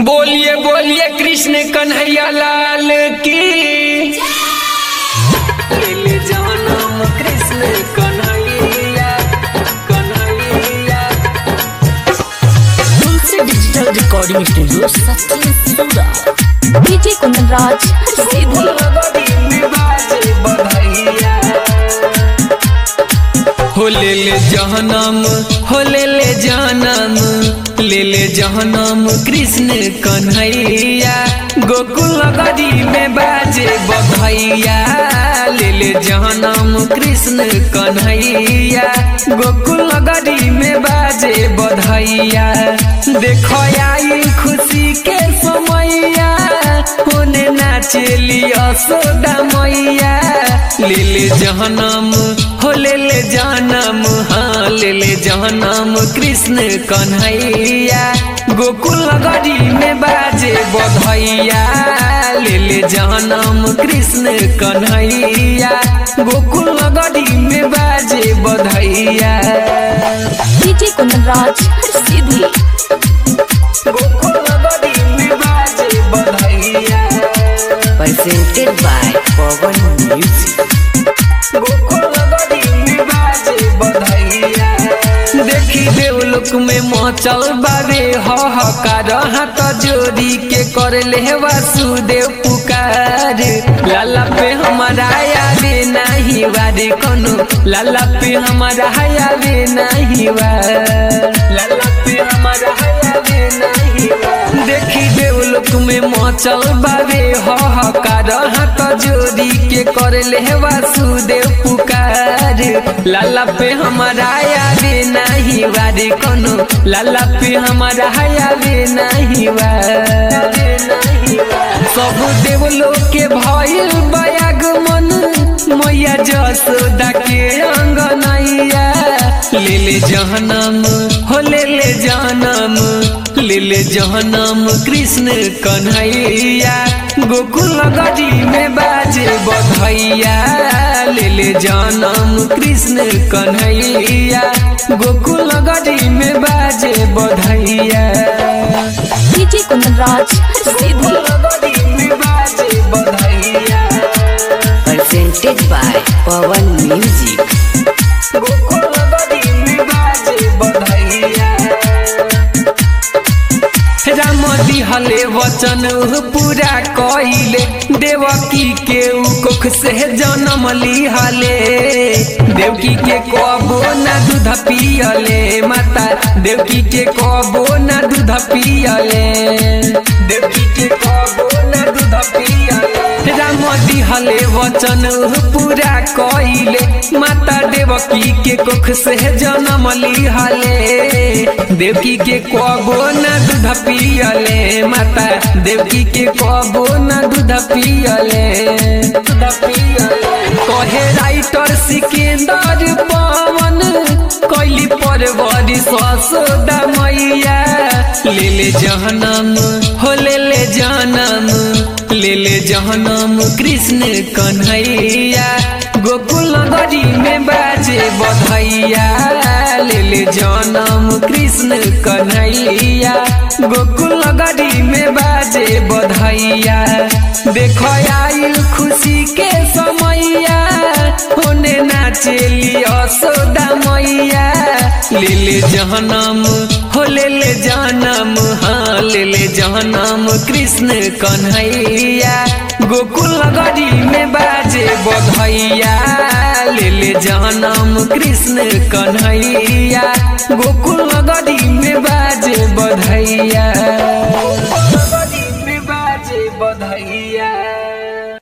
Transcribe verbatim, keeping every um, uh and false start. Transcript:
बोलिए बोलिए कृष्ण कन्हैया लाल की। ले जानम Krishna Kanhaiya Kanhaiya. Tulsi digital recording studio Sachin Sura DJ Kundan राज हो ले ले जहनम हो ले ले जानम ले ले जहनम कृष्ण कन्हैया। गोकुल गरी में बाजे बधैया ले ले जहनम कृष्ण कन्हैया। गोकुल गरी में बाजे बधैया देखो आई खुशी के समैया होने नाचेली यशोदा मैया। ले ले जहनम हो ले ले जानम हाँ ले ले जहनम कृष्ण कन्हैया। गोकुल गरी में बाजे बधैया ले ले जहनम कृष्ण कन्हैया। गोकुल गरी में बाजे बधैया डीजे कुंदन राज सीधी। गोकुल गरी में बाजे बधैया प्रेजेंटेड बाय पवन म्यूजिक। देखी देवलोक में मचल बाबे हकार हाथ जोड़ी के कर ले वासुदेव पुकार। लाला पे हमारा आवे नहीं वारे कोनो लाला पे हमारा आवे नहीं वार लाला पे हमारा आवे नहीं वार। देखी देवलोक में मचल बाबे हकार हाथ जोड़ी के कर ले वासुदेव पुकार। लाला पे हमारा आवे नहीं वारे कोनो लाला पे हमारा आवे नहीं वार। सब देवलोक के भइल बयागमन मैया जसोदा के अंगनैया। ले ले जहनम हो ले ले जानम ले ले जहनम कृष्ण कन्हैया। गोकुल गरी में बाजे बधैया ले ले जानम कृष्ण कन्हैया। गोकुल गरी में बाजे बधैया DJ Kundan Raj Sidhi. Presented by Pawan music. Ram दिहले वचन पूरा कइले देवकी के कोख से जन्म लिहले। देवकी के कबो ना दूध पियले माता देवकी के कबो ना दूध पियले देवकी के कबो ना दूध पियले। राम दिहले वचन पूरा कइले माता देवकी के कोख से जन्म लिहले। देवकी के कबो ना दूध पियले माता देवकी के कबो ना दूध पियले दूध पियले। कहे राइटर सिकंदर पवन कैली परवरी यशोदा मैया। ले ले जहनम हो ले ले जानम ले ले जहनम कृष्ण कन्हैया। गोकुल गरी में बाजे बधैया ले ले जानम कृष्ण कन्हैया। गोकुल गरी में बाजे बधैया देखो आइल खुशी के समैया होने नाचेली यशोदा मैया। ले ले जहनम हो ले ले जानम हाँ ले ले जहनम कृष्ण कन्हैया। गोकुल गरी में बाजे बधैया ले ले जहनम कृष्ण कन्हैया। गोकुल गरी में बाजे बधैया।